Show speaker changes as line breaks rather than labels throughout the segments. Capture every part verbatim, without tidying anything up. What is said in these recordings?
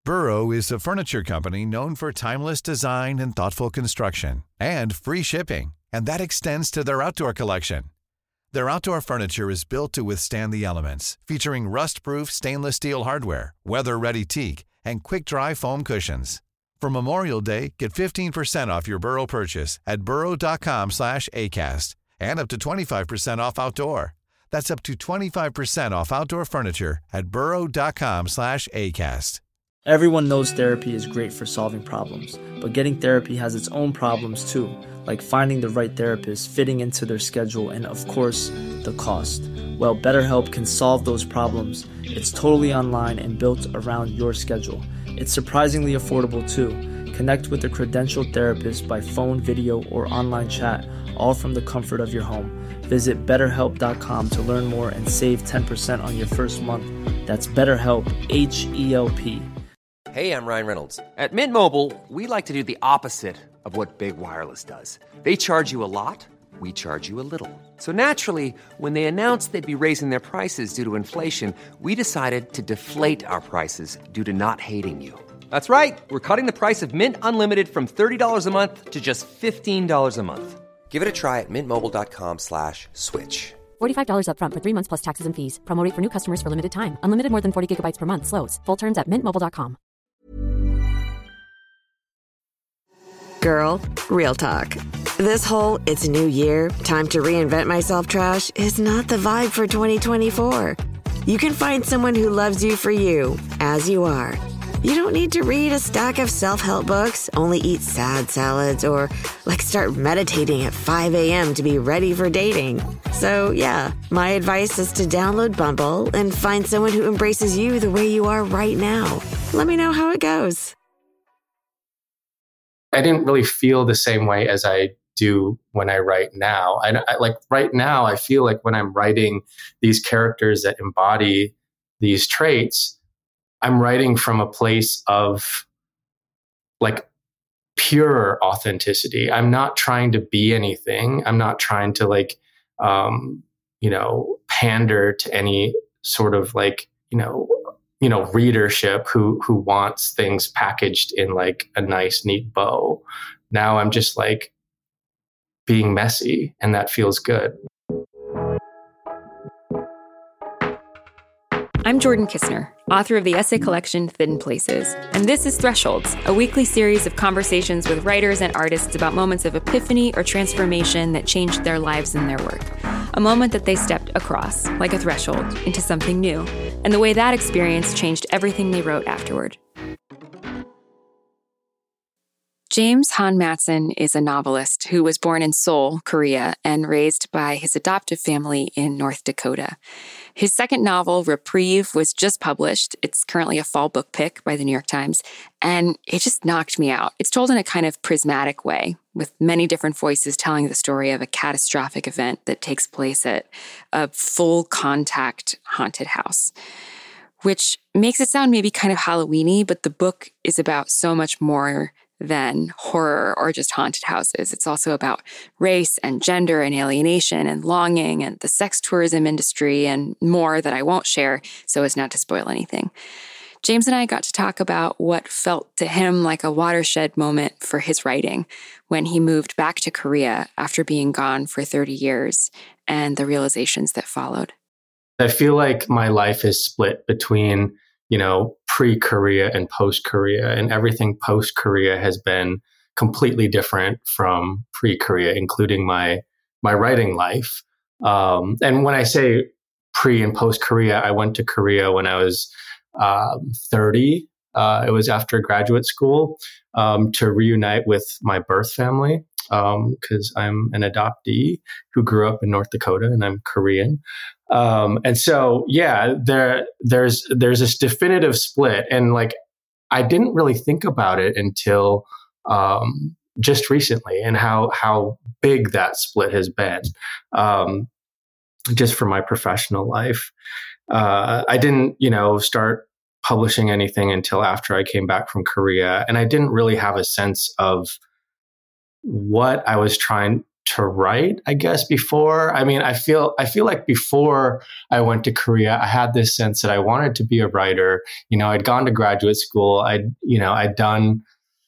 Burrow is a furniture company known for timeless design and thoughtful construction, and free shipping, and that extends to their outdoor collection. Their outdoor furniture is built to withstand the elements, featuring rust-proof stainless steel hardware, weather-ready teak, and quick-dry foam cushions. For Memorial Day, get fifteen percent off your Burrow purchase at burrow.com slash ACAST and up to twenty-five percent off outdoor. That's up to twenty-five percent off outdoor furniture at burrow.com slash ACAST.
Everyone knows therapy is great for solving problems, but getting therapy has its own problems too, like finding the right therapist, fitting into their schedule, and of course, the cost. Well, BetterHelp can solve those problems. It's totally online and built around your schedule. It's surprisingly affordable too. Connect with a credentialed therapist by phone, video, or online chat, all from the comfort of your home. Visit better help dot com to learn more and save ten percent on your first month. That's BetterHelp, H E L P.
Hey, I'm Ryan Reynolds. At Mint Mobile, we like to do the opposite of what Big Wireless does. They charge you a lot, we charge you a little. So naturally, when they announced they'd be raising their prices due to inflation, we decided to deflate our prices due to not hating you. That's right. We're cutting the price of Mint Unlimited from thirty dollars a month to just fifteen dollars a month. Give it a try at mintmobile.com slash switch.
forty-five dollars up front for three months plus taxes and fees. Promo rate for new customers for limited time. Unlimited more than forty gigabytes per month. Slows full terms at mint mobile dot com.
Girl, real talk. This whole it's a new year, time to reinvent myself trash is not the vibe for twenty twenty-four. You can find someone who loves you for you, as you are. You don't need to read a stack of self-help books, only eat sad salads, or like start meditating at five a.m. to be ready for dating. So yeah, my advice is to download Bumble and find someone who embraces you the way you are right now. Let me know how it goes.
I didn't really feel the same way as I do when I write now. I, I like right now, I feel like when I'm writing these characters that embody these traits, I'm writing from a place of like pure authenticity. I'm not trying to be anything. I'm not trying to like, um, you know, pander to any sort of like, you know, you know, readership who who wants things packaged in like a nice, neat bow. Now I'm just like being messy, and that feels good.
I'm Jordan Kistner, author of the essay collection Thin Places, and this is Thresholds, a weekly series of conversations with writers and artists about moments of epiphany or transformation that changed their lives and their work. A moment that they stepped across, like a threshold, into something new, and the way that experience changed everything they wrote afterward. James Han Mattson is a novelist who was born in Seoul, Korea, and raised by his adoptive family in North Dakota. His second novel, Reprieve, was just published. It's currently a fall book pick by the New York Times, and it just knocked me out. It's told in a kind of prismatic way, with many different voices telling the story of a catastrophic event that takes place at a full-contact haunted house, which makes it sound maybe kind of Halloween-y, but the book is about so much more than horror or just haunted houses. It's also about race and gender and alienation and longing and the sex tourism industry and more that I won't share so as not to spoil anything. James and I got to talk about what felt to him like a watershed moment for his writing when he moved back to Korea after being gone for thirty years and the realizations that followed.
I feel like my life is split between, you know, pre-Korea and post-Korea, and everything post-Korea has been completely different from pre-Korea, including my my writing life. Um, and when I say pre and post-Korea, I went to Korea when I was um, thirty. Uh, it was after graduate school um, to reunite with my birth family because um, I'm an adoptee who grew up in North Dakota and I'm Korean. Um, and so, yeah, there, there's, there's this definitive split. And like, I didn't really think about it until, um, just recently and how, how big that split has been, um, just for my professional life. Uh, I didn't, you know, start publishing anything until after I came back from Korea. And I didn't really have a sense of what I was trying to write, I guess, before. I mean, I feel I feel like before I went to Korea, I had this sense that I wanted to be a writer. You know, I'd gone to graduate school. I'd, you know, I'd done,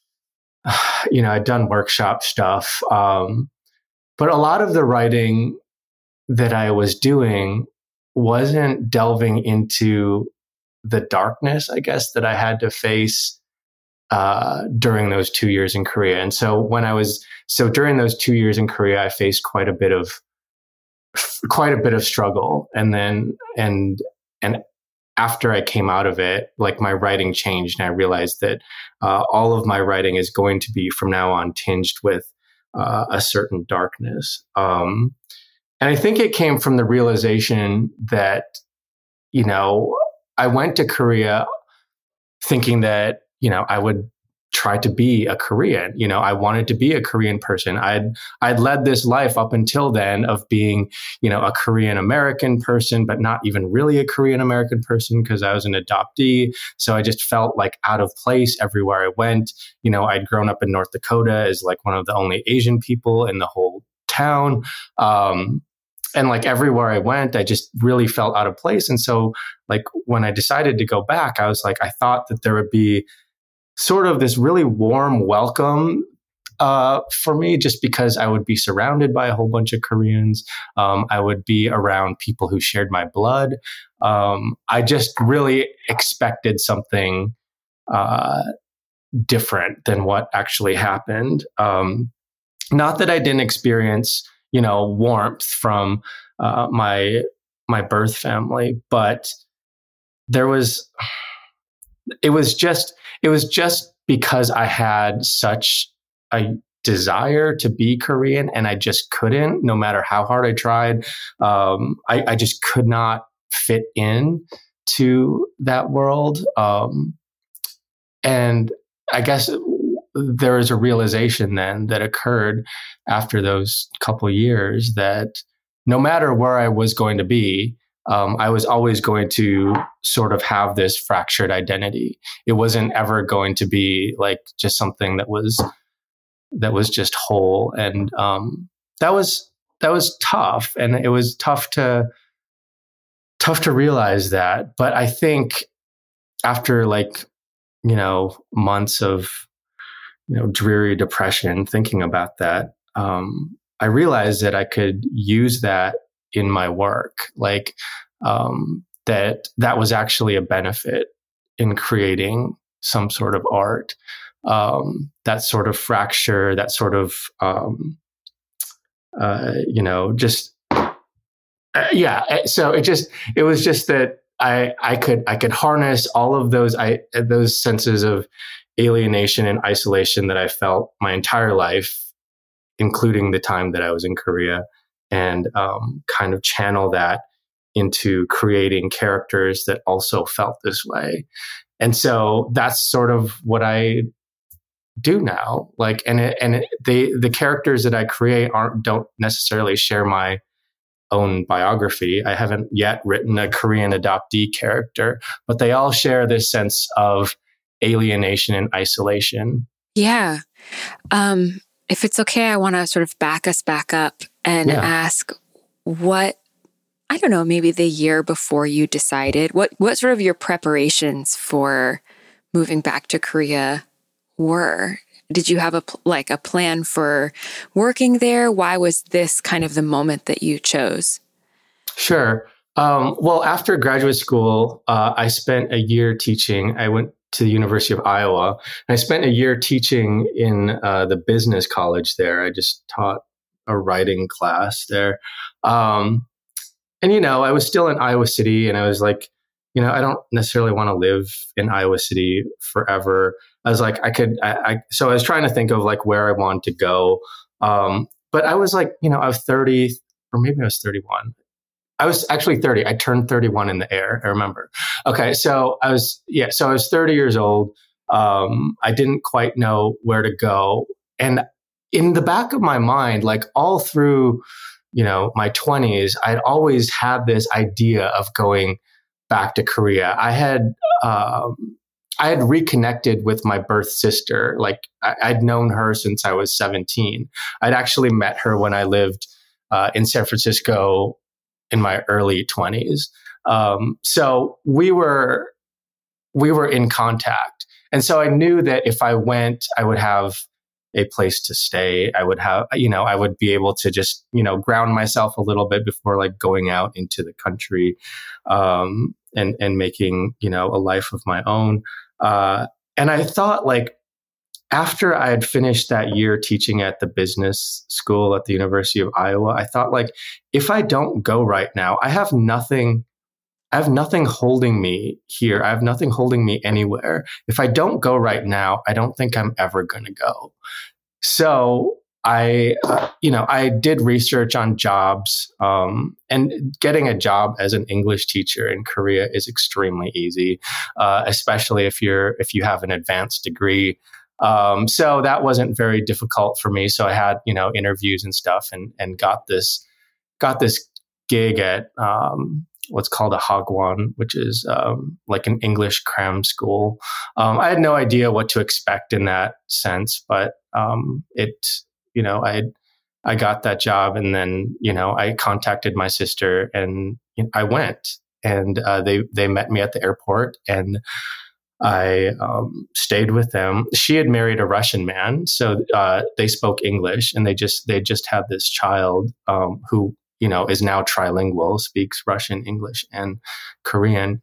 you know, I'd done workshop stuff. Um, but a lot of the writing that I was doing wasn't delving into the darkness, I guess, that I had to face uh, during those two years in Korea. And so when I was, so during those two years in Korea, I faced quite a bit of, quite a bit of struggle. And then, and, and after I came out of it, like my writing changed, and I realized that uh, all of my writing is going to be from now on tinged with uh, a certain darkness. Um, and I think it came from the realization that, you know, I went to Korea thinking that, you know, I would try to be a Korean. You know, I wanted to be a Korean person. I'd I'd led this life up until then of being, you know, a Korean American person, but not even really a Korean American person because I was an adoptee. So I just felt like out of place everywhere I went. You know, I'd grown up in North Dakota as like one of the only Asian people in the whole town. Um, And like everywhere I went, I just really felt out of place. And so like when I decided to go back, I was like, I thought that there would be sort of this really warm welcome uh, for me, just because I would be surrounded by a whole bunch of Koreans. Um, I would be around people who shared my blood. Um, I just really expected something uh, different than what actually happened. Um, not that I didn't experience, you know, warmth from uh, my my birth family, but there was, it was just, it was just because I had such a desire to be Korean, and I just couldn't, no matter how hard I tried. Um, I, I just could not fit in to that world. Um, and I guess there is a realization then that occurred after those couple years that no matter where I was going to be, um, I was always going to sort of have this fractured identity. It wasn't ever going to be like just something that was that was just whole, and um, that was that was tough, and it was tough to tough to realize that. But I think after like you know months of you know, dreary depression, thinking about that, um, I realized that I could use that in my work. Like, um, that that was actually a benefit in creating some sort of art. Um, that sort of fracture, that sort of, um, uh, you know, just, uh, yeah. So it just, it was just that I, I could, I could harness all of those, I, those senses of alienation and isolation that I felt my entire life, including the time that I was in Korea, and um, kind of channel that into creating characters that also felt this way. And so that's sort of what I do now. Like, and it, and it, they, the characters that I create aren't, don't necessarily share my own biography. I haven't yet written a Korean adoptee character, but they all share this sense of alienation and isolation.
Yeah. Um, if it's okay, I want to sort of back us back up and yeah. ask what, I don't know, maybe the year before you decided, what, what sort of your preparations for moving back to Korea were? Did you have a, like a plan for working there? Why was this kind of the moment that you chose?
Sure. Um, well, after graduate school, uh, I spent a year teaching. I went to the University of Iowa. And I spent a year teaching in uh, the business college there. I just taught a writing class there. Um, and, you know, I was still in Iowa City, and I was like, you know, I don't necessarily want to live in Iowa City forever. I was like, I could, I, I so I was trying to think of like where I wanted to go. Um, but I was like, you know, I was thirty, or maybe I was thirty-one. I was actually thirty. I turned thirty-one in the air. I remember. Okay. So I was, yeah. So I was thirty years old. Um, I didn't quite know where to go. And in the back of my mind, like all through, you know, my twenties, I'd always had this idea of going back to Korea. I had, um, I had reconnected with my birth sister. Like I, I'd known her since I was seventeen. I'd actually met her when I lived uh, in San Francisco in my early twenties. Um, so we were we were in contact. And so I knew that if I went, I would have a place to stay. I would have, you know, I would be able to just, you know, ground myself a little bit before like going out into the country, um, and, and making, you know, a life of my own. Uh, and I thought like, after I had finished that year teaching at the business school at the University of Iowa, I thought like, if I don't go right now, I have nothing I have nothing holding me here. I have nothing holding me anywhere. If I don't go right now, I don't think I'm ever going to go. So I, uh, you know, I did research on jobs, um, and getting a job as an English teacher in Korea is extremely easy, uh, especially if you're if you have an advanced degree. Um, so that wasn't very difficult for me. So I had, you know, interviews and stuff, and and got this got this gig at um, what's called a Hagwon, which is um, like an English cram school. Um, I had no idea what to expect in that sense, but um, it, you know, I I got that job, and then, you know, I contacted my sister, and you know, I went, and uh, they they met me at the airport, and I um, stayed with them. She had married a Russian man, so uh, they spoke English, and they just they just had this child um, who, you know, is now trilingual, speaks Russian, English, and Korean.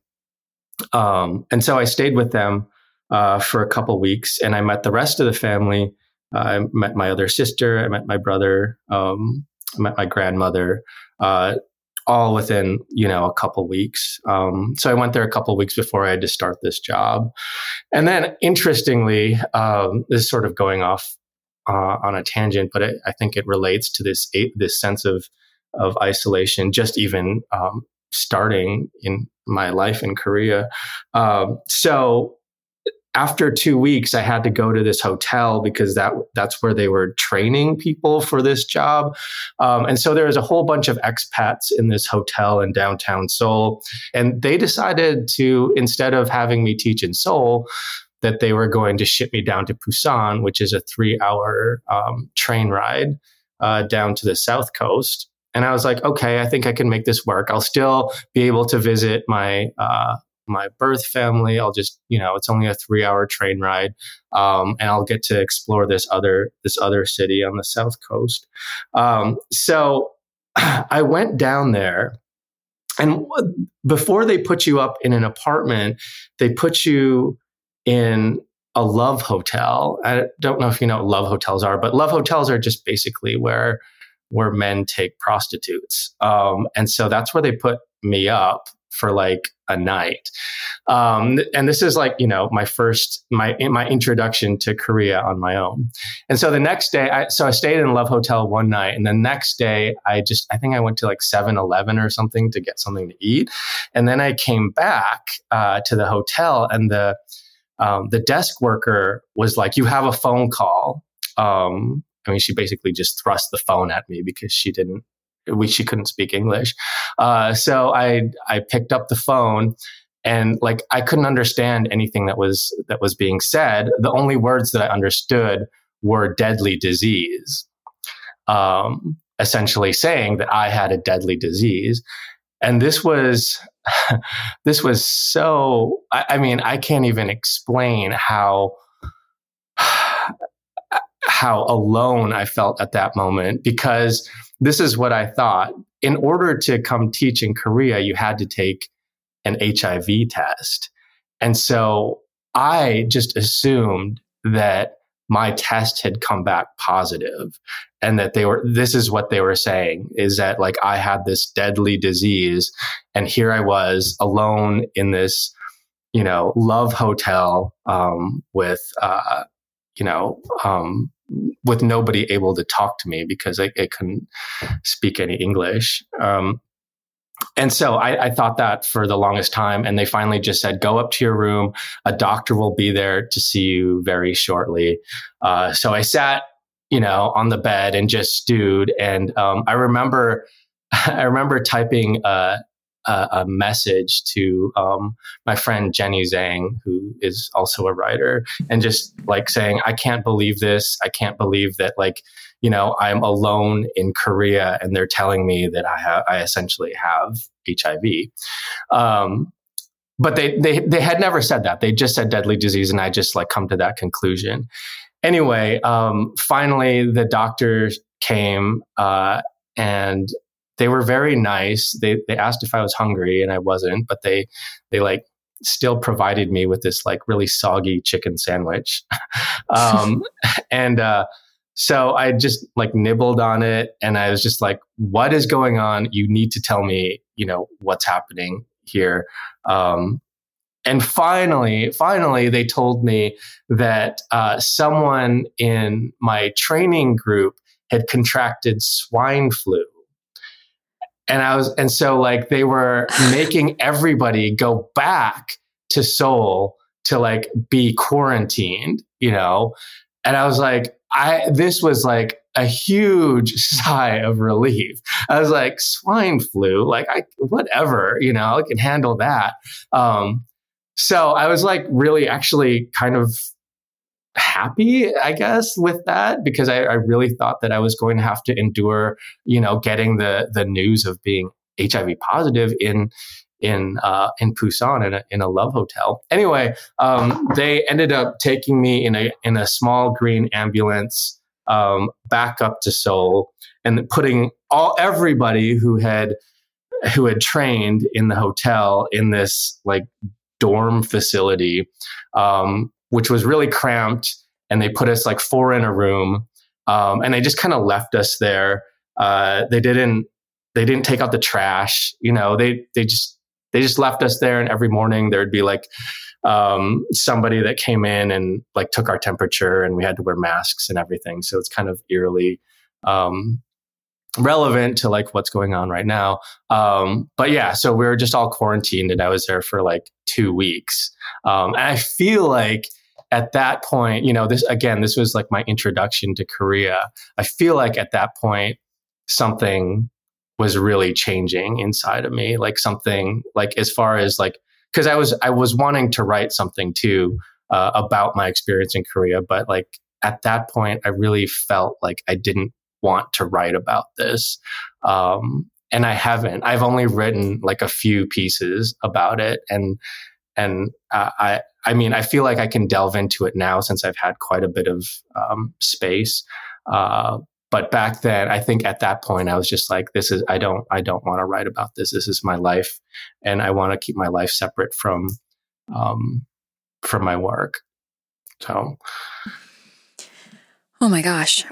Um, and so I stayed with them uh, for a couple weeks, and I met the rest of the family. Uh, I met my other sister, I met my brother, um, I met my grandmother, uh, all within, you know, a couple weeks. Um, so I went there a couple weeks before I had to start this job. And then interestingly, um, this is sort of going off uh, on a tangent, but it, I think it relates to this, this sense of of isolation, just even um, starting in my life in Korea. Um, so after two weeks, I had to go to this hotel because that that's where they were training people for this job. Um, and so there was a whole bunch of expats in this hotel in downtown Seoul. And they decided to, instead of having me teach in Seoul, that they were going to ship me down to Busan, which is a three hour um, train ride uh, down to the South Coast. And I was like, okay, I think I can make this work. I'll still be able to visit my uh, my birth family. I'll just, you know, it's only a three hour train ride, um, and I'll get to explore this other this other city on the South Coast. Um, so I went down there, and before they put you up in an apartment, they put you in a love hotel. I don't know if you know what love hotels are, but love hotels are just basically where where men take prostitutes. Um, and so that's where they put me up for like a night. Um, and this is like, you know, my first, my, my introduction to Korea on my own. And so the next day, I, so I stayed in a love hotel one night, and the next day I just, I think I went to like seven eleven or something to get something to eat. And then I came back uh, to the hotel, and the, um, the desk worker was like, you have a phone call. Um, I mean, she basically just thrust the phone at me because she didn't, we, she couldn't speak English. Uh, so I, I picked up the phone, and like, I couldn't understand anything that was, that was being said. The only words that I understood were deadly disease, um, essentially saying that I had a deadly disease. And this was, this was so, I, I mean, I can't even explain how, how alone I felt at that moment, because this is what I thought. In order to come teach in Korea, you had to take an H I V test. And so I just assumed that my test had come back positive, and that they were, this is what they were saying, is that like I had this deadly disease, and here I was alone in this, you know, love hotel, um, with, uh, you know, um, with nobody able to talk to me because I, I couldn't speak any English. Um, and so I, I thought that for the longest time. And they finally just said, go up to your room. A doctor will be there to see you very shortly. Uh, so I sat, you know, on the bed and just stewed. And um, I remember, I remember typing uh, a, a message to um, my friend Jenny Zhang, who is also a writer, and just like saying, I can't believe this. I can't believe that, like, you know, I'm alone in Korea and they're telling me that I have, I essentially have H I V. Um, but they, they, they had never said that. They just said deadly disease. And I just like come to that conclusion. Anyway, um, finally the doctors came, uh, and they were very nice. They, they asked if I was hungry and I wasn't, but they, they like still provided me with this like really soggy chicken sandwich. um, and, uh, So I just like nibbled on it and I was just like, what is going on? You need to tell me, you know, what's happening here. Um, and finally, finally, they told me that uh, someone in my training group had contracted swine flu. And I was, and so like they were making everybody go back to Seoul to like be quarantined, you know? And I was like, I, this was like a huge sigh of relief. I was like, swine flu, like I, whatever, you know, I can handle that. Um, so I was like really actually kind of happy, I guess, with that, because I, I really thought that I was going to have to endure, you know, getting the, the news of being H I V positive in, in, uh, in Busan in a, in a love hotel. Anyway, um, they ended up taking me in a, in a small green ambulance, um, back up to Seoul and putting all, everybody who had, who had trained in the hotel in this like dorm facility, um, which was really cramped. And they put us like four in a room. Um, and they just kind of left us there. Uh, they didn't, they didn't take out the trash, you know, they, they just, They just left us there, and every morning there'd be like um, somebody that came in and like took our temperature, and we had to wear masks and everything. So it's kind of eerily um, relevant to like what's going on right now. Um, but yeah, so we were just all quarantined, and I was there for like two weeks. Um, and I feel like at that point, you know, this again, this was like my introduction to Korea. I feel like at that point, something was really changing inside of me, like something like as far as like, cause I was, I was wanting to write something too, uh, about my experience in Korea. But like at that point, I really felt like I didn't want to write about this. Um, and I haven't, I've only written like a few pieces about it. And, and, uh, I, I mean, I feel like I can delve into it now since I've had quite a bit of, um, space. Uh, But back then, I think at that point, I was just like, this is, I don't, I don't want to write about this. This is my life. And I want to keep my life separate from, um, from my work. So.
Oh my gosh.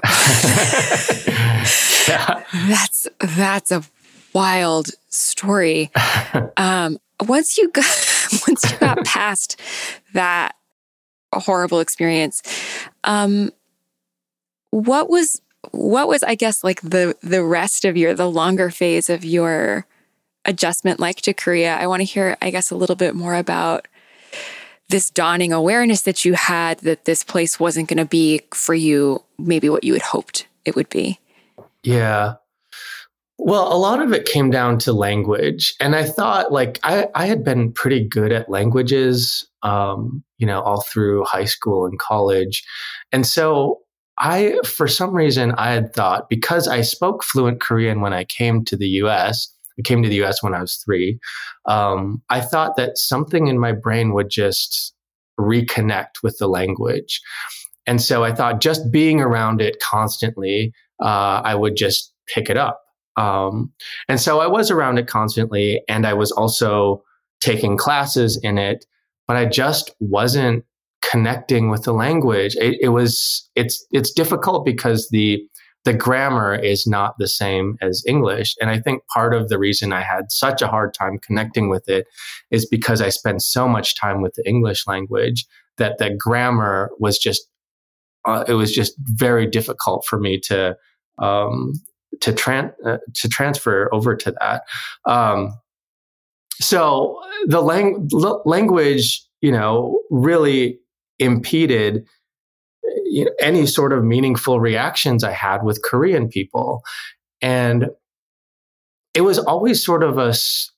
Yeah.
That's, that's a wild story. Um, once you got, once you got past that horrible experience, um, what was, What was, I guess, like the the rest of your, the longer phase of your adjustment like to Korea? I want to hear, I guess, a little bit more about this dawning awareness that you had that this place wasn't going to be for you, maybe what you had hoped it would be.
Yeah. Well, a lot of it came down to language. And I thought like I, I had been pretty good at languages, um, you know, all through high school and college. And so I, for some reason, I had thought because I spoke fluent Korean when I came to the U S, I came to the U S when I was three. Um, I thought that something in my brain would just reconnect with the language. And so I thought just being around it constantly, uh, I would just pick it up. Um, and so I was around it constantly, and I was also taking classes in it, but I just wasn't connecting with the language. It, it was, it's, it's difficult because the, the grammar is not the same as English. And I think part of the reason I had such a hard time connecting with it is because I spent so much time with the English language that the grammar was just, uh, it was just very difficult for me to, um, to tran- uh, to transfer over to that. Um, so the lang- l- language, you know, really impeded you know, any sort of meaningful reactions I had with Korean people. And it was always sort of a,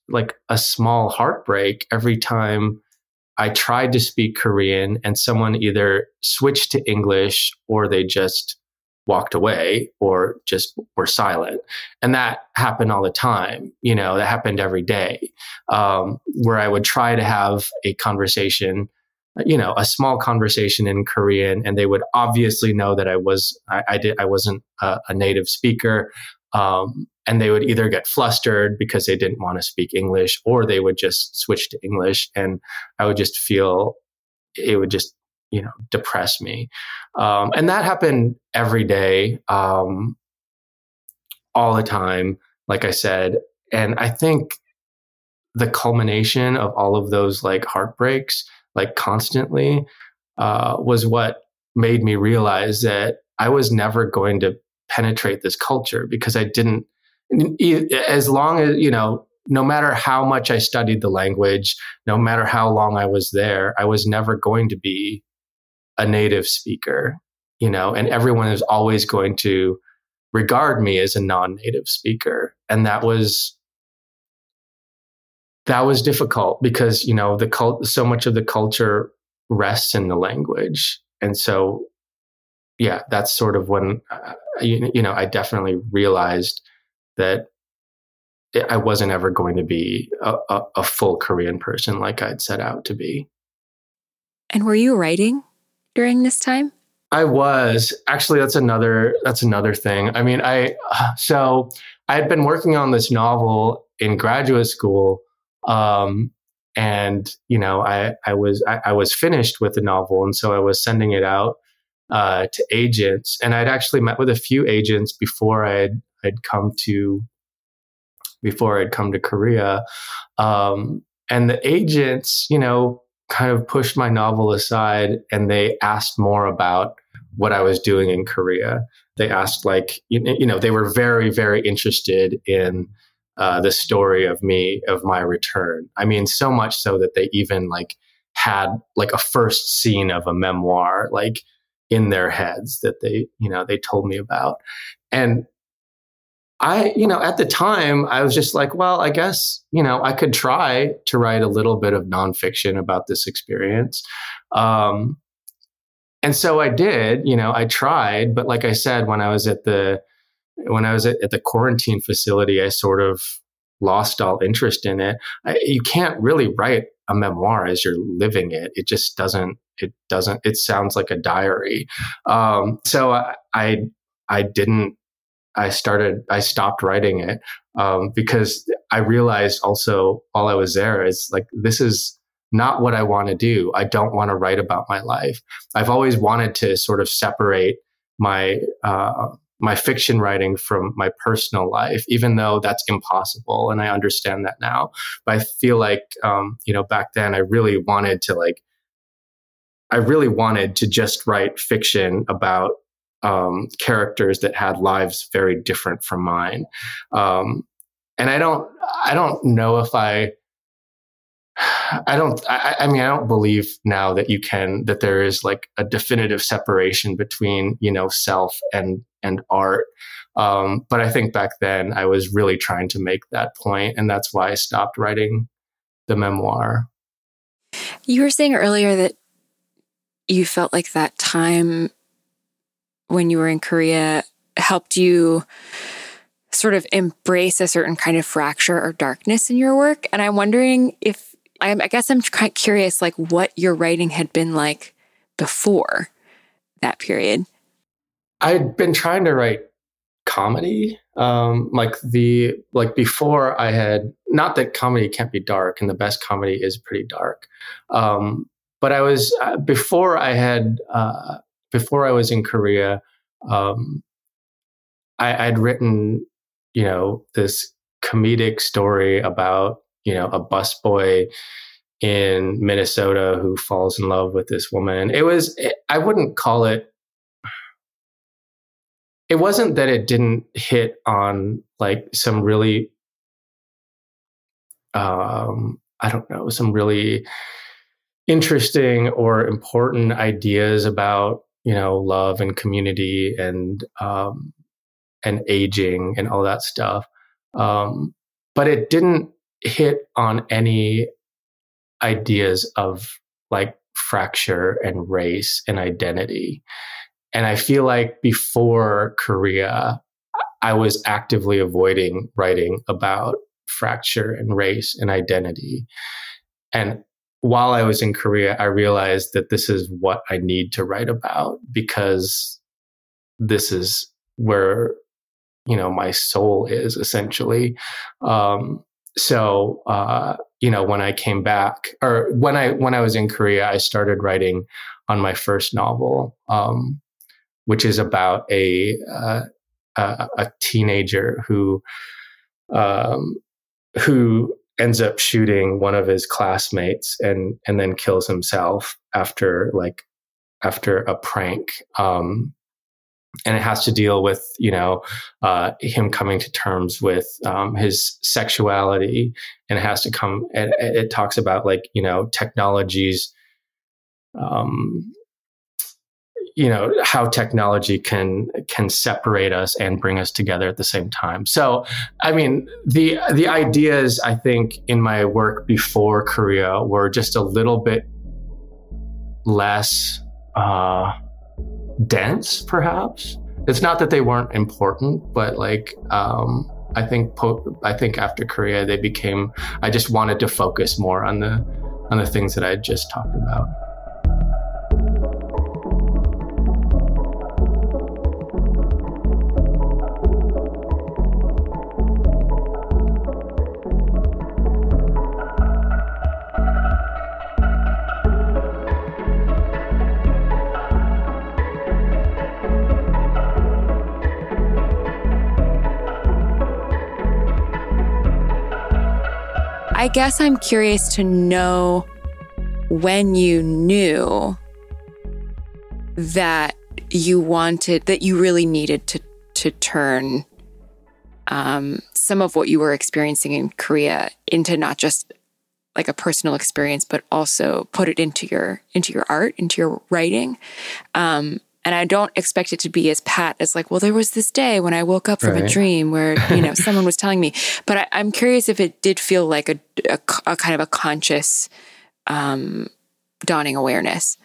like a small heartbreak every time I tried to speak Korean and someone either switched to English or they just walked away or just were silent. And that happened all the time. You know, that happened every day, um, where I would try to have a conversation, you know, a small conversation in Korean, and they would obviously know that I was, I, I did, I wasn't a, a native speaker. Um, and they would either get flustered because they didn't want to speak English, or they would just switch to English. And I would just feel it would just, you know, depress me. Um, and that happened every day, um, all the time, like I said. And I think the culmination of all of those like heartbreaks, like constantly, uh, was what made me realize that I was never going to penetrate this culture, because I didn't, as long as, you know, no matter how much I studied the language, no matter how long I was there, I was never going to be a native speaker, you know, and everyone is always going to regard me as a non-native speaker. And that was, that was difficult because, you know, the cult, so much of the culture rests in the language. And so, yeah, that's sort of when, uh, you, you know, I definitely realized that I wasn't ever going to be a, a, a full Korean person like I'd set out to be.
And were you writing during this time?
I was. Actually, that's another, that's another thing. I mean, I, so I had been working on this novel in graduate school. Um, and, you know, I, I was, I, I was finished with the novel. And so I was sending it out uh, to agents, and I'd actually met with a few agents before I'd, I'd come to, before I'd come to Korea. Um, and the agents, you know, kind of pushed my novel aside, and they asked more about what I was doing in Korea. They asked, like, you, you know, they were very, very interested in uh, the story of me, of my return. I mean, so much so that they even like had like a first scene of a memoir, like in their heads that they, you know, they told me about. And I, you know, at the time I was just like, well, I guess, you know, I could try to write a little bit of nonfiction about this experience. Um, and so I did, you know, I tried, but like I said, when I was at the, when I was at, at the quarantine facility, I sort of lost all interest in it. I, you can't really write a memoir as you're living it. It just doesn't, it doesn't, it sounds like a diary. Um, so I, I, I didn't, I started, I stopped writing it, um, because I realized also while I was there, is like, this is not what I want to do. I don't want to write about my life. I've always wanted to sort of separate my, uh, my fiction writing from my personal life, even though that's impossible. And I understand that now, but I feel like, um, you know, back then I really wanted to like, I really wanted to just write fiction about Um, characters that had lives very different from mine. Um, and I don't, I don't know if I, I don't, I, I mean, I don't believe now that you can, that there is like a definitive separation between, you know, self and, and art. Um, but I think back then I was really trying to make that point, and that's why I stopped writing the memoir.
You were saying earlier that you felt like that time when you were in Korea helped you sort of embrace a certain kind of fracture or darkness in your work. And I'm wondering if, I guess I'm quite curious, like what your writing had been like before that period.
I'd been trying to write comedy, um, like the, like before I had, not that comedy can't be dark, and the best comedy is pretty dark. Um, but I was, uh, before I had, uh, Before I was in Korea, um, I, I'd written, you know, this comedic story about, you know, a busboy in Minnesota who falls in love with this woman. It was, I wouldn't call it, it wasn't that it didn't hit on like some really, um, I don't know, some really interesting or important ideas about, you know, love and community and, um, and aging and all that stuff. Um, but it didn't, hit on any ideas of like fracture and race and identity. And I feel like before Korea, I was actively avoiding writing about fracture and race and identity. And while I was in Korea, I realized that this is what I need to write about, because this is where, you know, my soul is essentially. Um, so, uh, you know, when I came back, or when I when I was in Korea, I started writing on my first novel, um, which is about a uh, a, a teenager who um, who ends up shooting one of his classmates and and then kills himself after like after a prank. Um, and it has to deal with, you know, uh, him coming to terms with um, his sexuality, and it has to come. It, it talks about like, you know, technologies, um, you know, how technology can can separate us and bring us together at the same time. So, I mean, the the ideas I think in my work before Korea were just a little bit less Uh, dense, perhaps. It's not that they weren't important, but like um, I think po- I think after Korea they became. I just wanted to focus more on the on the things that I just talked about.
I guess I'm curious to know when you knew that you wanted, that you really needed to to turn um, some of what you were experiencing in Korea into not just like a personal experience, but also put it into your into your art, into your writing. Um, And I don't expect it to be as pat as like, well, there was this day when I woke up from right. a dream where, you know, someone was telling me. But I, I'm curious if it did feel like a, a, a kind of a conscious um, dawning awareness.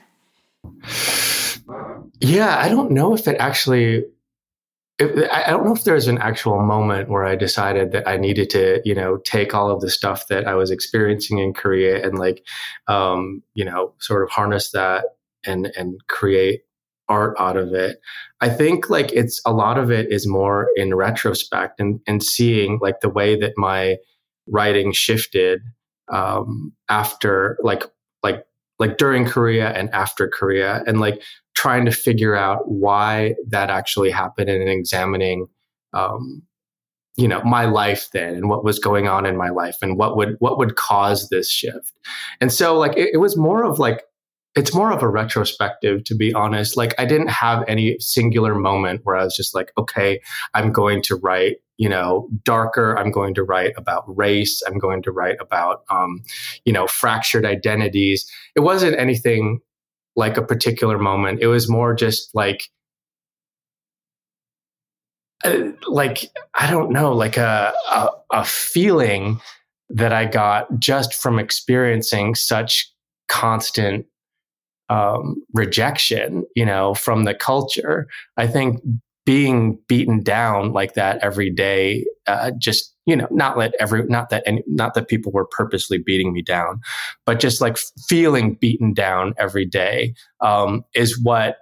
Yeah, I don't know if it actually, if, I don't know if there's an actual moment where I decided that I needed to, you know, take all of the stuff that I was experiencing in Korea and like, um, you know, sort of harness that and and create art out of it. I think like it's a lot of it is more in retrospect and, and seeing like the way that my writing shifted um, after like like like during Korea and after Korea, and like trying to figure out why that actually happened and examining um, you know, my life then and what was going on in my life and what would what would cause this shift. And so like it, it was more of like It's more of a retrospective, to be honest. Like I didn't have any singular moment where I was just like, okay, I'm going to write, you know, darker. I'm going to write about race. I'm going to write about, um, you know, fractured identities. It wasn't anything like a particular moment. It was more just like, uh, like, I don't know, like a, a, a feeling that I got just from experiencing such constant Um, rejection, you know, from the culture. I think being beaten down like that every day, uh, just, you know, not let every, not that, any, not that people were purposely beating me down, but just like feeling beaten down every day, um, is what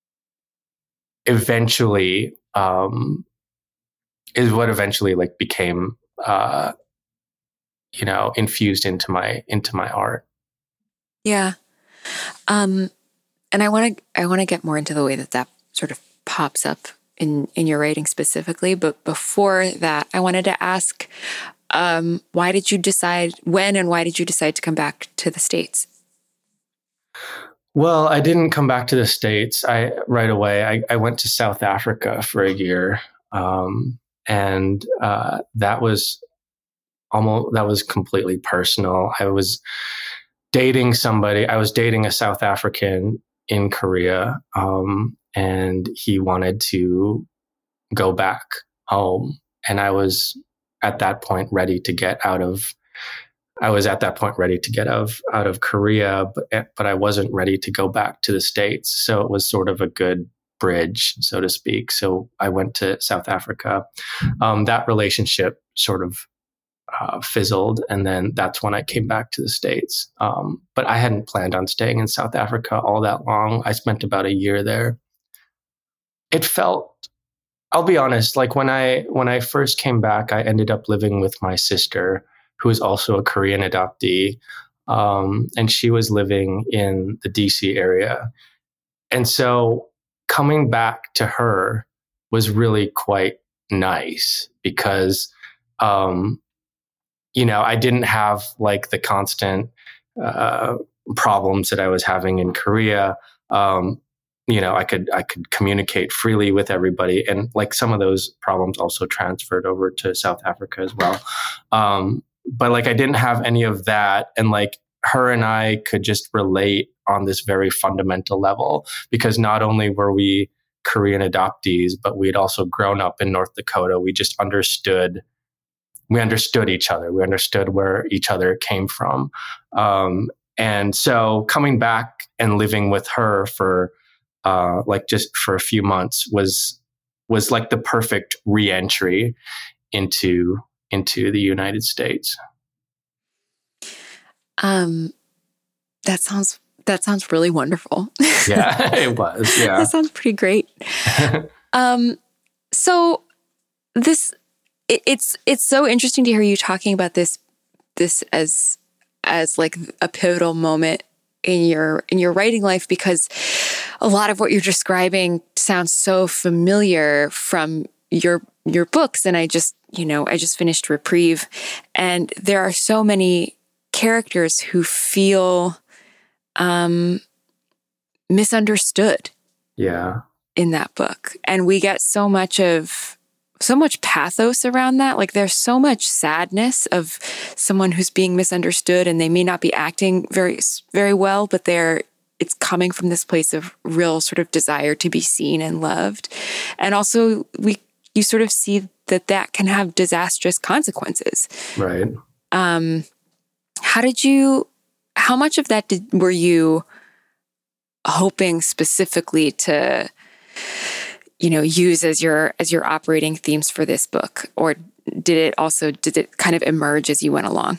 eventually, um, is what eventually like became, uh, you know, infused into my, into my art.
Yeah. Um, and I want to, I want to get more into the way that that sort of pops up in, in your writing specifically. But before that, I wanted to ask, um, why did you decide, when and why did you decide to come back to the States?
Well, I didn't come back to the States. I right away, I, I went to South Africa for a year. Um, and, uh, that was almost, that was completely personal. I was dating somebody. I was dating a South African in Korea, um, and he wanted to go back home. And I was at that point ready to get out of I was at that point ready to get out of, out of Korea, but, but I wasn't ready to go back to the States. So it was sort of a good bridge, so to speak. So I went to South Africa. Um, that relationship sort of uh, fizzled. And then that's when I came back to the States. Um, but I hadn't planned on staying in South Africa all that long. I spent about a year there. It felt, I'll be honest, like when I when I first came back, I ended up living with my sister, who is also a Korean adoptee. Um, and she was living in the D C area. And so coming back to her was really quite nice because, um, you know, I didn't have like the constant uh, problems that I was having in Korea. Um, you know, I could I could communicate freely with everybody, and like some of those problems also transferred over to South Africa as well. Um, but like I didn't have any of that, and like her and I could just relate on this very fundamental level because not only were we Korean adoptees, but we had also grown up in North Dakota. We just understood. We understood each other. We understood where each other came from, um, and so coming back and living with her for Uh, like just for a few months was was like the perfect re-entry into into the United States.
Um, that sounds that sounds really wonderful.
Yeah, it was. Yeah,
that sounds pretty great. um, so this it, it's it's so interesting to hear you talking about this this as as like a pivotal moment in your in your writing life, because a lot of what you're describing sounds so familiar from your your books. And I just, you know, I just finished Reprieve, and there are so many characters who feel um, misunderstood.
Yeah.
In that book, and we get so much of so much pathos around that. Like there's so much sadness of someone who's being misunderstood, and they may not be acting very, very well, but they're, it's coming from this place of real sort of desire to be seen and loved. And also we, you sort of see that that can have disastrous consequences.
Right.
Um, how did you, how much of that did, were you hoping specifically to, you know, use as your as your operating themes for this book, or did it also did it kind of emerge as you went along?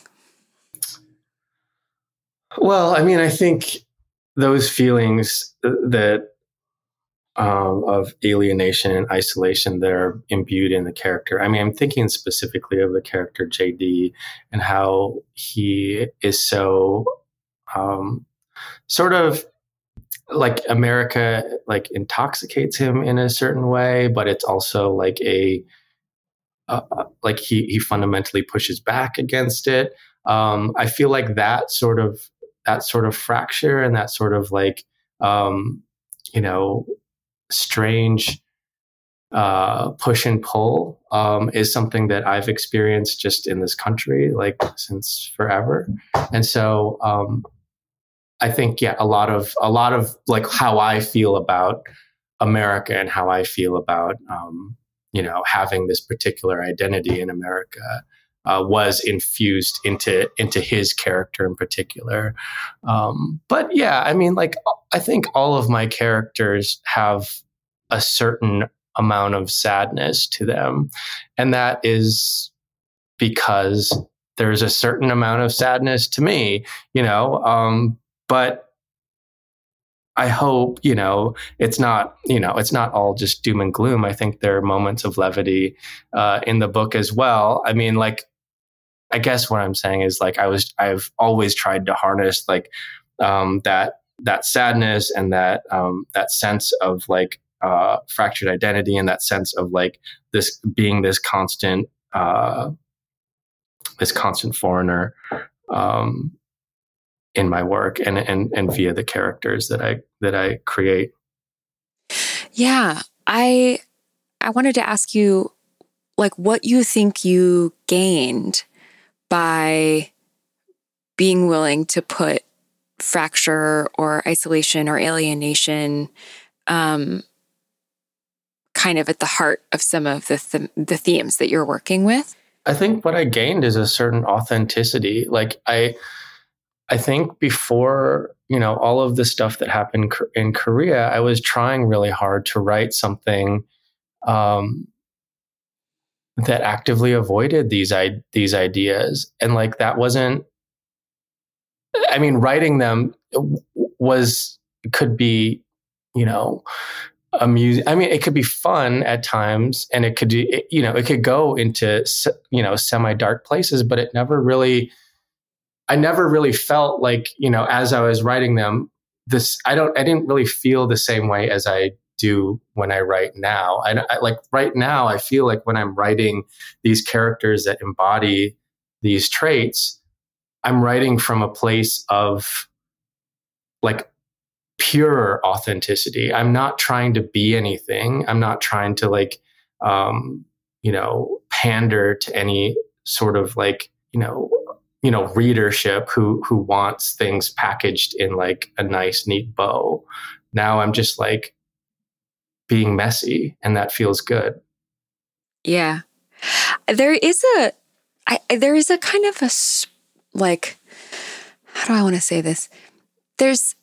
Well, I mean, I think those feelings that um, of alienation and isolation that are imbued in the character. I mean, I'm thinking specifically of the character J D and how he is so um, sort of. Like America, like intoxicates him in a certain way, but it's also like a, uh, like he, he fundamentally pushes back against it. Um, I feel like that sort of, that sort of fracture and that sort of like, um, you know, strange, uh, push and pull, um, is something that I've experienced just in this country, like since forever. And so, um, I think, yeah, a lot of, a lot of like how I feel about America and how I feel about, um, you know, having this particular identity in America, uh, was infused into, into his character in particular. Um, but yeah, I mean, like, I think all of my characters have a certain amount of sadness to them. And that is because there's a certain amount of sadness to me, you know, um, but I hope, you know, it's not, you know, it's not all just doom and gloom. I think there are moments of levity uh, in the book as well. I mean, like, I guess what I'm saying is like, I was, I've always tried to harness like um, that, that sadness and that, um, that sense of like uh, fractured identity and that sense of like this being this constant, uh, this constant foreigner, um, in my work and, and, and via the characters that I, that I create.
Yeah. I, I wanted to ask you like what you think you gained by being willing to put fracture or isolation or alienation, um, kind of at the heart of some of the, th- the themes that you're working with.
I think what I gained is a certain authenticity. Like I, I think before, you know, all of the stuff that happened in Korea, I was trying really hard to write something um, that actively avoided these I- these ideas, and like that wasn't. I mean, writing them was could be, you know, amusing. I mean, it could be fun at times, and it could, you know, it could go into, you know, semi-dark places, but it never really. I never really felt like, you know, as I was writing them, this, I don't, I didn't really feel the same way as I do when I write now. I, I like right now, I feel like when I'm writing these characters that embody these traits, I'm writing from a place of like pure authenticity. I'm not trying to be anything. I'm not trying to like, um, you know, pander to any sort of like, you know, you know, readership who who wants things packaged in like a nice, neat bow. Now I'm just like being messy, and that feels good.
Yeah, there is a, I, there is a kind of a like, how do I want to say this? There's,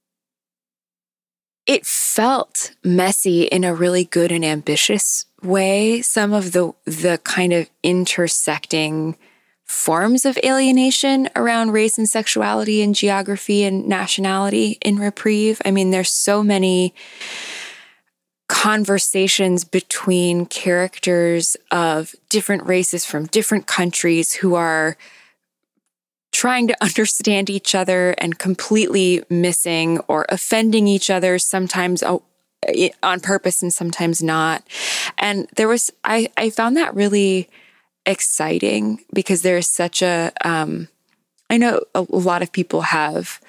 it felt messy in a really good and ambitious way. Some of the the kind of intersecting forms of alienation around race and sexuality and geography and nationality in Reprieve. I mean, there's so many conversations between characters of different races from different countries who are trying to understand each other and completely missing or offending each other, sometimes on purpose and sometimes not. And there was, I, I found that really exciting because there's such a, um, I know a lot of people have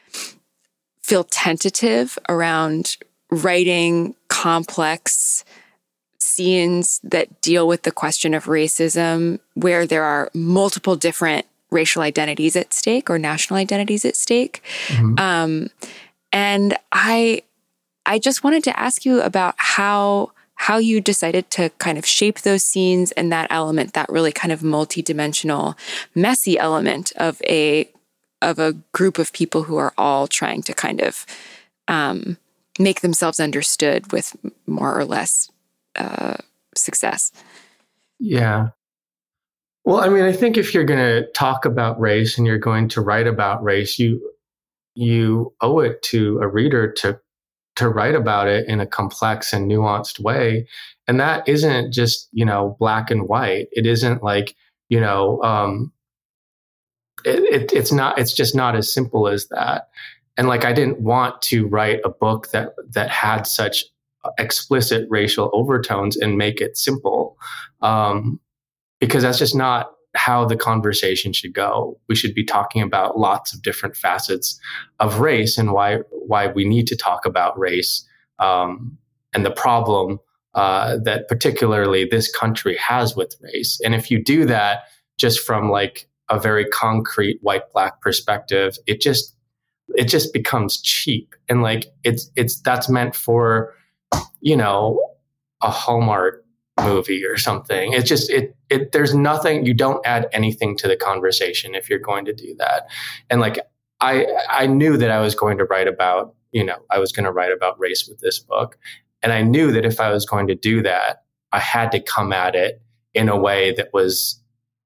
feel tentative around writing complex scenes that deal with the question of racism, where there are multiple different racial identities at stake or national identities at stake. Mm-hmm. Um, and I, I just wanted to ask you about how how you decided to kind of shape those scenes and that element, that really kind of multidimensional, messy element of a of a group of people who are all trying to kind of um, make themselves understood with more or less uh, success.
Yeah. Well, I mean, I think if you're going to talk about race and you're going to write about race, you you owe it to a reader to to write about it in a complex and nuanced way. And that isn't just, you know, black and white. It isn't like, you know, um, it, it, it's not, it's just not as simple as that. And like, I didn't want to write a book that, that had such explicit racial overtones and make it simple. Um, because that's just not how the conversation should go. We should be talking about lots of different facets of race and why why we need to talk about race um, and the problem uh, that particularly this country has with race. And if you do that just from like a very concrete white-black perspective, it just it just becomes cheap. And like it's it's that's meant for, you know, a Hallmark movie or something. It's just, it, it, there's nothing, you don't add anything to the conversation if you're going to do that. And like, I, I knew that I was going to write about, you know, I was going to write about race with this book. And I knew that if I was going to do that, I had to come at it in a way that was,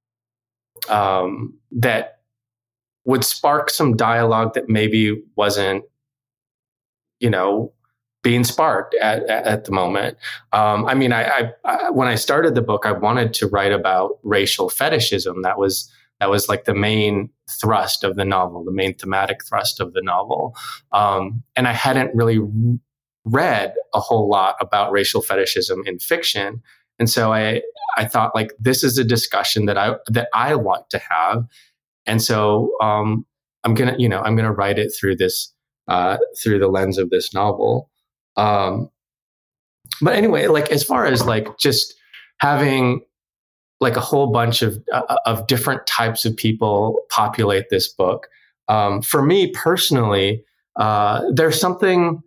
um, that would spark some dialogue that maybe wasn't, you know, being sparked at, at, at the moment. Um, I mean, I, I, I, when I started the book, I wanted to write about racial fetishism. That was, that was like the main thrust of the novel, the main thematic thrust of the novel. Um, and I hadn't really read a whole lot about racial fetishism in fiction. And so I, I thought like, this is a discussion that I, that I want to have. And so um, I'm going to, you know, I'm going to write it through this, uh, through the lens of this novel. Um, but anyway, like as far as like just having like a whole bunch of uh, of different types of people populate this book, um, for me personally, uh, there's something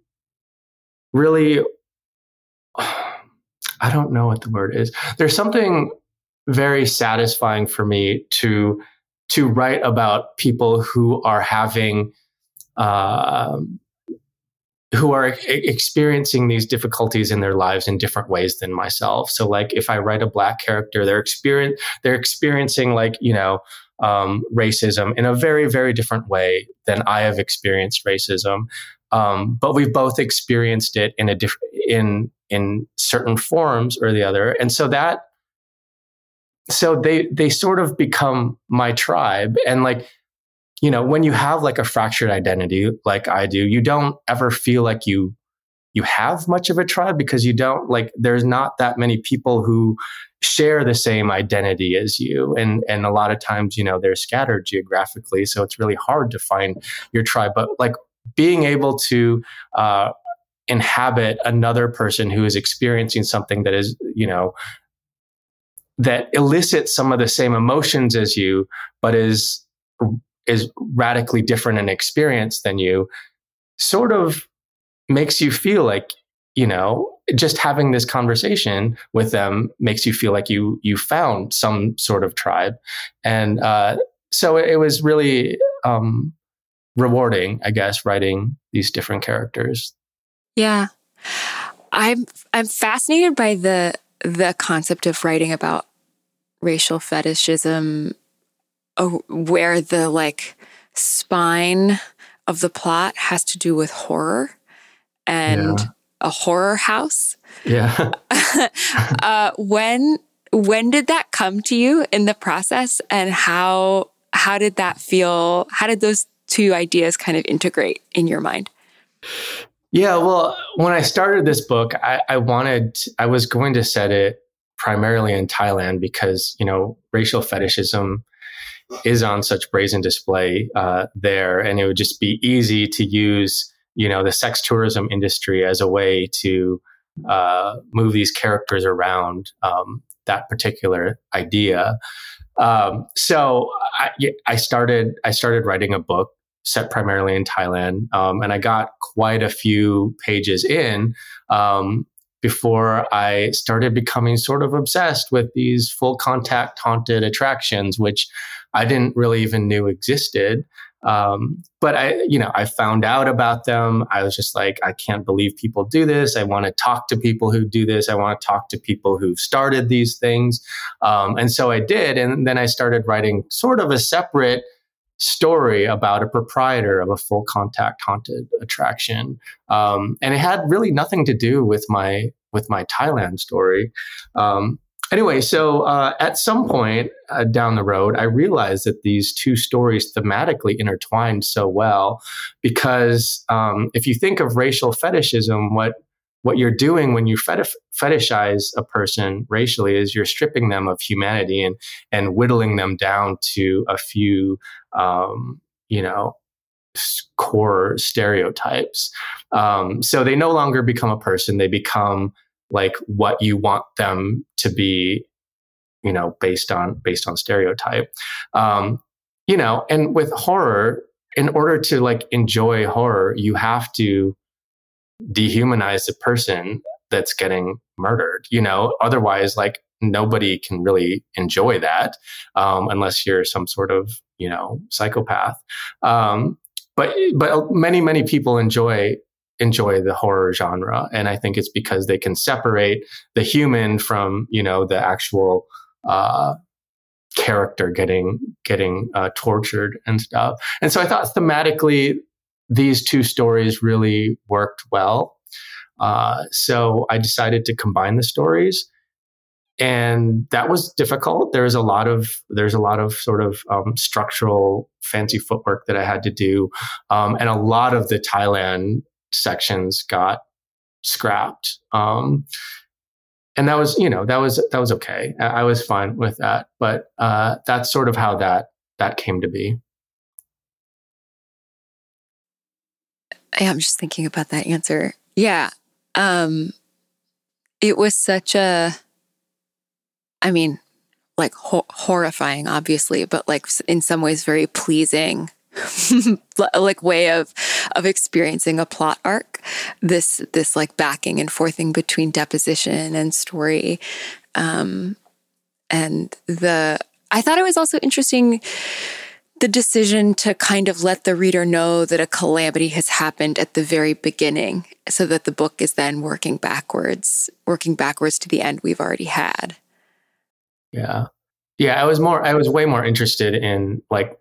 really, I don't know what the word is. There's something very satisfying for me to to write about people who are having uh, who are experiencing these difficulties in their lives in different ways than myself. So like if I write a Black character, they're experience they're experiencing like, you know, um, racism in a very, very different way than I have experienced racism. Um, but we've both experienced it in a different, in, in certain forms or the other. And so that, so they, they sort of become my tribe. And like, you know, when you have like a fractured identity, like I do, you don't ever feel like you, you have much of a tribe because you don't like, there's not that many people who share the same identity as you. And, and a lot of times, you know, they're scattered geographically. So it's really hard to find your tribe. But like being able to, uh, inhabit another person who is experiencing something that is, you know, that elicits some of the same emotions as you, but is, is radically different in experience than you, sort of makes you feel like, you know, just having this conversation with them makes you feel like you you found some sort of tribe. And uh, so it was really um, rewarding, I guess, writing these different characters. Yeah.
I'm I'm fascinated by the the concept of writing about racial fetishism, where the like spine of the plot has to do with horror and yeah. a horror house.
Yeah.
uh, when when did that come to you in the process, and how how did that feel? How did those two ideas kind of integrate in your mind?
Yeah, well, when I started this book, I, I wanted, I was going to set it primarily in Thailand because, you know, racial fetishism is on such brazen display uh, there. And it would just be easy to use, you know, the sex tourism industry as a way to uh, move these characters around um, that particular idea. Um, so I, I started, I started writing a book set primarily in Thailand. Um, and I got quite a few pages in um, before I started becoming sort of obsessed with these full contact haunted attractions, which I didn't really even knew existed. Um, but I, you know, I found out about them. I was just like, I can't believe people do this. I want to talk to people who do this. I want to talk to people who've started these things. Um, and so I did. And then I started writing sort of a separate story about a proprietor of a full contact haunted attraction. Um, and it had really nothing to do with my, with my Thailand story. Um, anyway, so uh, at some point uh, down the road, I realized that these two stories thematically intertwined so well because um, if you think of racial fetishism, what what you're doing when you fetish, fetishize a person racially is you're stripping them of humanity and and whittling them down to a few, um, you know, core stereotypes. Um, so they no longer become a person; they become like what you want them to be, you know, based on based on stereotype. Um, you know, and with horror, in order to like enjoy horror, you have to dehumanize the person that's getting murdered, you know, otherwise like nobody can really enjoy that um, unless you're some sort of, you know, psychopath. Um, but, but many, many people enjoy, enjoy the horror genre. And I think it's because they can separate the human from, you know, the actual uh, character getting, getting uh, tortured and stuff. And so I thought thematically, these two stories really worked well. Uh, so I decided to combine the stories, and that was difficult. There's a lot of, there's a lot of sort of um, structural fancy footwork that I had to do. Um, and a lot of the Thailand sections got scrapped. Um, and that was, you know, that was, that was okay. I, I was fine with that, but uh, that's sort of how that, that came to be.
I'm just thinking about that answer. Yeah. Um, it was such a, I mean, like ho- horrifying, obviously, but like in some ways very pleasing, like way of, of experiencing a plot arc. This, this like backing and forthing between deposition and story. Um, And the, I thought it was also interesting, the decision to kind of let the reader know that a calamity has happened at the very beginning so that the book is then working backwards, working backwards to the end we've already had.
Yeah. Yeah. I was more, I was way more interested in like,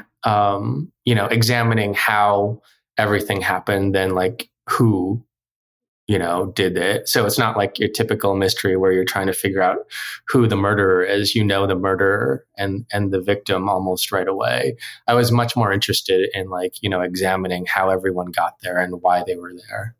um, you know, examining how everything happened than like who, you know, did it. So it's not like your typical mystery where you're trying to figure out who the murderer is. You know, the murderer and, and the victim almost right away. I was much more interested in like, you know, examining how everyone got there and why they were there.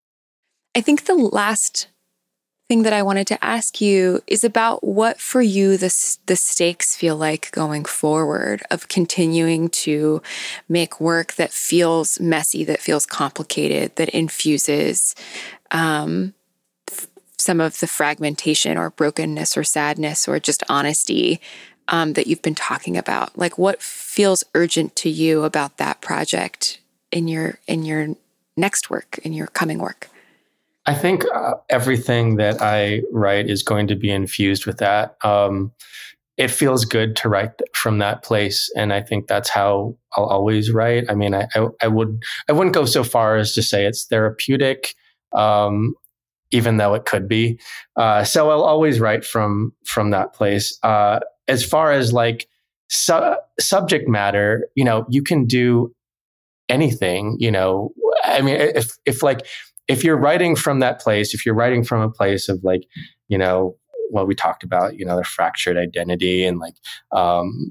I think the last thing that I wanted to ask you is about what for you the, the stakes feel like going forward of continuing to make work that feels messy, that feels complicated, that infuses um, f- some of the fragmentation or brokenness or sadness or just honesty um, that you've been talking about. Like, what feels urgent to you about that project in your in your next work, in your coming work?
I think uh, everything that I write is going to be infused with that. Um, it feels good to write from that place, and I think that's how I'll always write. I mean, I, I, I would I wouldn't go so far as to say it's therapeutic, um, even though it could be. Uh, so I'll always write from from that place. Uh, as far as like su- subject matter, you know, you can do anything. You know, I mean, if if like. If you're writing from that place, if you're writing from a place of like, you know, what we talked about, you know, the fractured identity and like, um,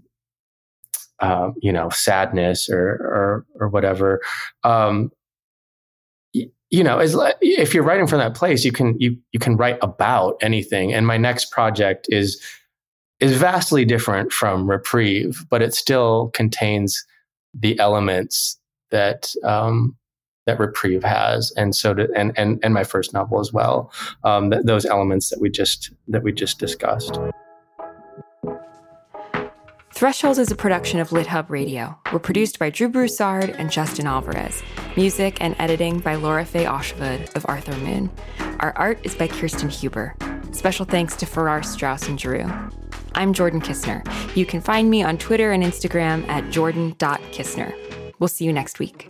uh, you know, sadness or or or whatever, um, y- you know, as if you're writing from that place, you can you you can write about anything. And my next project is is vastly different from Reprieve, but it still contains the elements that. Um, that Reprieve has, and so to, and and and my first novel as well. Um, th- those elements that we just that we just discussed.
Threshold is a production of LitHub Radio. We're produced by Drew Broussard and Justin Alvarez. Music and editing by Laura Faye Oshwood of Arthur Moon. Our art is by Kirsten Huber. Special thanks to Farrar, Straus, and Giroux. I'm Jordan Kistner. You can find me on Twitter and Instagram at jordan dot kistner. We'll see you next week.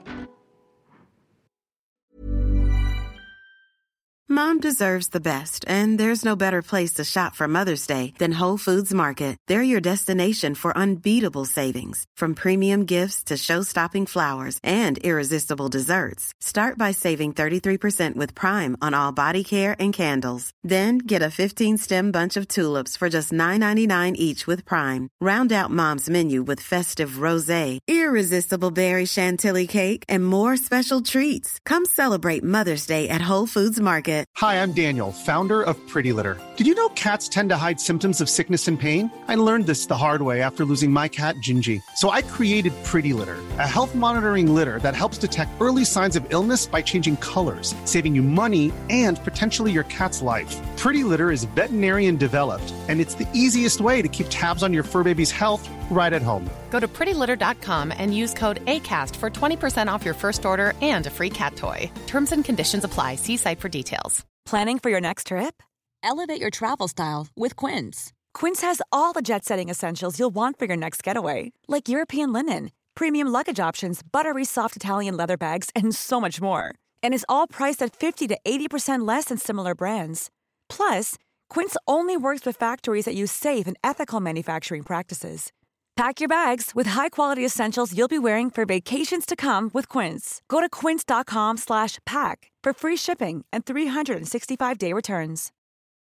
Mom deserves the best, and there's no better place to shop for Mother's Day than Whole Foods Market. They're your destination for unbeatable savings, from premium gifts to show-stopping flowers and irresistible desserts. Start by saving thirty-three percent with Prime on all body care and candles. Then get a fifteen-stem bunch of tulips for just nine ninety-nine each with Prime. Round out Mom's menu with festive rosé, irresistible berry chantilly cake, and more special treats. Come celebrate Mother's Day at Whole Foods Market.
Hi, I'm Daniel, founder of Pretty Litter. Did you know cats tend to hide symptoms of sickness and pain? I learned this the hard way after losing my cat, Gingy. So I created Pretty Litter, a health monitoring litter that helps detect early signs of illness by changing colors, saving you money and potentially your cat's life. Pretty Litter is veterinarian developed, and it's the easiest way to keep tabs on your fur baby's health right at home.
Go to pretty litter dot com and use code ACAST for twenty percent off your first order and a free cat toy. Terms and conditions apply. See site for details.
Planning for your next trip? Elevate your travel style with Quince. Quince has all the jet-setting essentials you'll want for your next getaway, like European linen, premium luggage options, buttery soft Italian leather bags, and so much more. And is all priced at fifty to eighty percent less than similar brands. Plus, Quince only works with factories that use safe and ethical manufacturing practices. Pack your bags with high-quality essentials you'll be wearing for vacations to come with Quince. Go to quince dot com slash pack for free shipping and three sixty-five day returns.